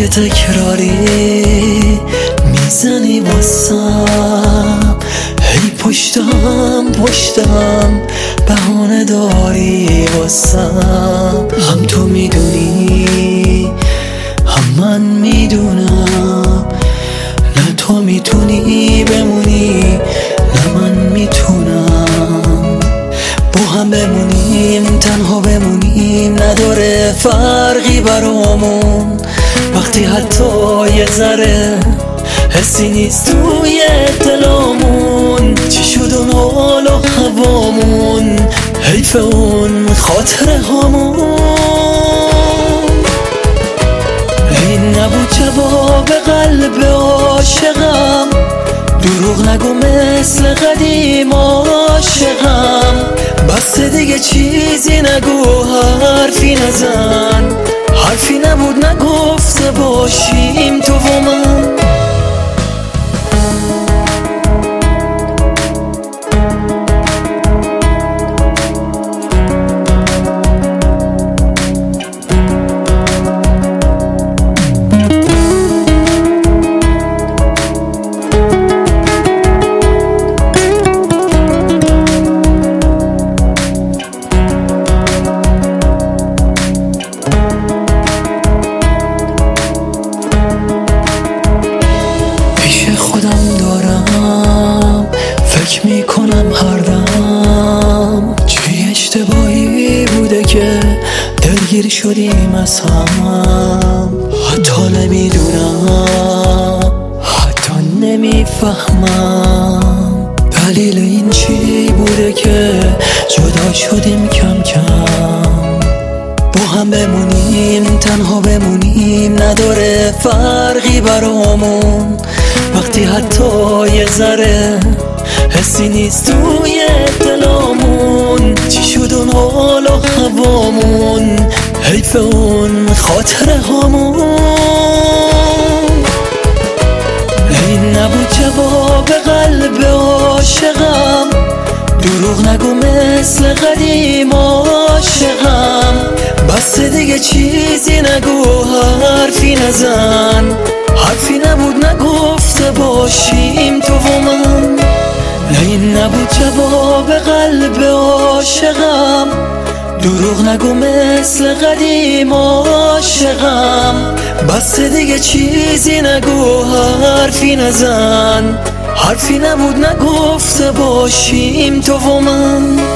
تکراری میزنی واسم، هی پشتم بهانه داری واسم. هم تو میدونی هم من میدونم، نه تو میتونی بمونی نه من میتونم. با هم بمونیم تنها بمونیم نداره فرقی برامون، وقتی حتی یه ذره حسی نیست توی دلامون. چی شد اون حال و هوامون، حیف اون خاطره هامون. این نبود جواب قلب عاشقم، دروغ نگو مثل قدیم عاشقم. بس دیگه چیزی نگو حرفی نزن، حرفی نبود نگفته باشیم تو و من. خودم دارم فکر میکنم هر دم چی اشتباهی بوده که دلگیر شدیم از هم. حتی نمیدونم حتی نمیفهمم دلیل این چی بوده که جدا شدیم کم کم. با هم بمونیم تنها بمونیم نداره فرقی برامون، وقتی حتی یه ذره حسی نیست توی دلامون. چی شد اون حال و هوامون، حیف اون خاطره هامون. این نبود جواب قلب عاشقم، دروغ نگو مثل قدیم عاشقم. بس دیگه چیزی نگو حرفی نزن، حرفی نبود نگفته باشیم تو و من. نه این نبود جواب قلب عاشقم، دروغ نگو مثل قدیم عاشقم. بس دیگه چیزی نگو حرفی نزن، حرفی نبود نگفته باشیم تو و من.